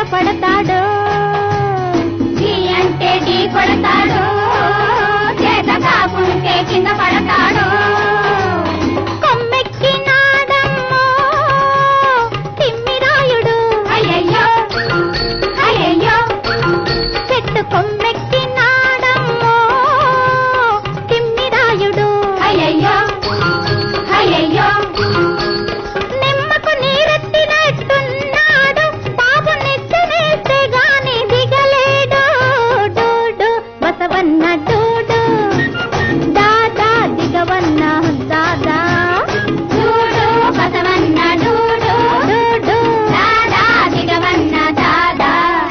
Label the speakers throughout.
Speaker 1: పడతాడు అంటే ఢీ కొడతాడు చేత కాకుంటే కింద పడతాడు కొమ్మెక్కినాడమ్మో తిమ్మిరాయుడు అయ్యయ్యో అయ్యయ్యో చెట్టు కొమ్మెక్కినాడమ్మో తిమ్మిరాయుడు అయ్యయ్యో అయ్యయ్యో నిమ్మకు నీరెత్తినట్టున్నాడు బాబు నెచ్చనేస్తే గాని దిగలేడు డూడు బసవన్న డూడు దాదా దిగవన్న దాదా డూడు బసవన్న డూడు డూడు దాదా దిగవన్న దాదా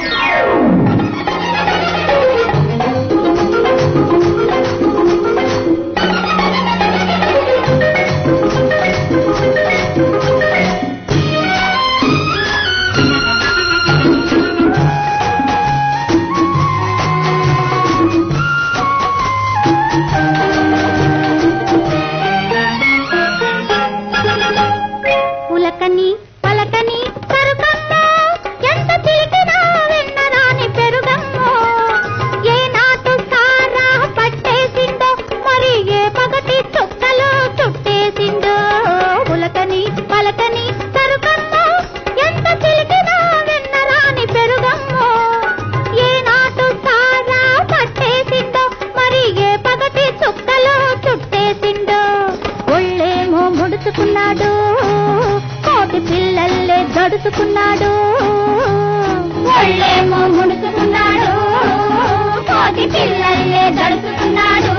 Speaker 1: పులకని పలకని కరుకమ్మో ఎంత చిలికినా విన్నరాని పెరుగమ్మో ఏ నాటు సారా పట్టేసిందో మరి ఏ పగటి చుక్కలో చుట్టేసిందో పులకని పలకని కరుకమ్మో ఎంత చిలికినా విన్నరాని పెరుగమ్మో ఏ నాటు సారా పట్టేసిందో మరి ఏ పగటి చుక్కలో చుట్టేసిందో ఒళ్ళేమో ముడుచుకున్నాడు కోటి పిల్లల్లే గడుచుకున్నాడు ఒళ్ళేమో ముడుచుకున్నాడు కోటి పిల్లల్లే గడుచుకున్నాడు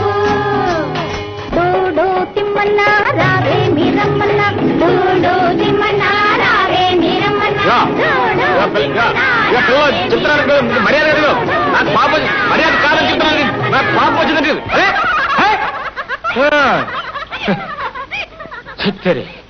Speaker 1: డూడు తిమ్మన్న రావే మీరమ్మన్న డూడు తిమ్మన్న రావే మీరమ్మన్న
Speaker 2: మర్యాద కాదని చెప్తున్నాను నాకు పాపం వచ్చిందండి సరే